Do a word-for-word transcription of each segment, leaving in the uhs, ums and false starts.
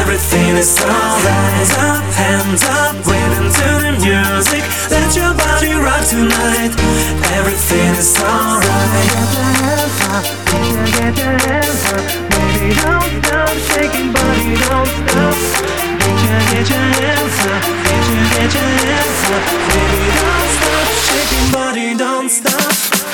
Everything is alright. Hands up, hands up, rhythm to the music. Let your body rock tonight. Everything is alright. Get your hands up, baby, don't stop shaking, body, don't stop. Get your, get your hands up, get your, get your hands up, baby, don't stop shaking, body, don't stop.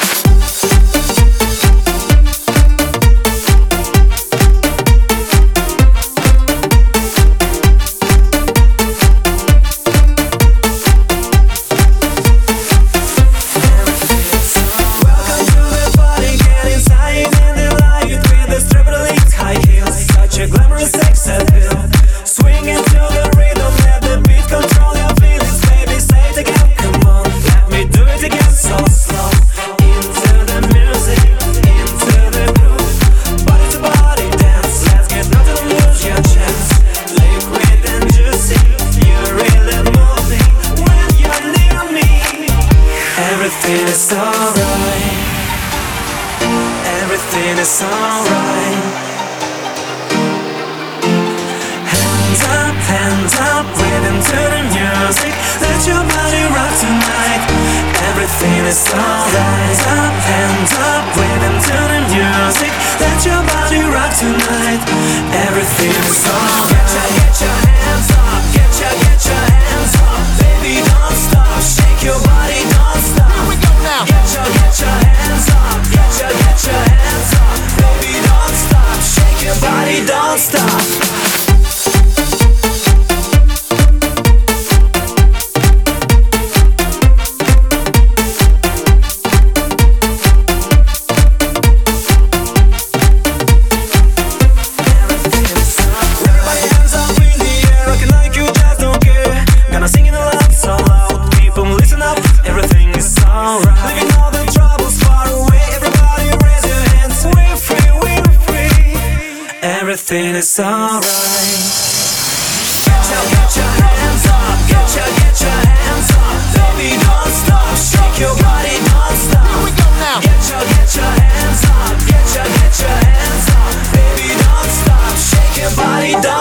Everything is alright. Everything is alright. Hands up, hands up, rhythm to the music. Let your body rock tonight. Everything is alright. Hands up, hands up, rhythm to the music. Let your body rock tonight. Everything is alright. Get your, get your hands up. Get your, get your hands up. Baby, don't stop. Shake your body, don't stop. Get your, get your hands up, get your, get your hands up. Baby, don't stop, shake your body, don't stop. Everything is alright. Get your, get your hands up. Get your, get your hands up. Baby, don't stop. Shake your body, don't stop. Here we go now. Get your, get your hands up. Get your, get your hands up. Baby, don't stop. Shake your body, don't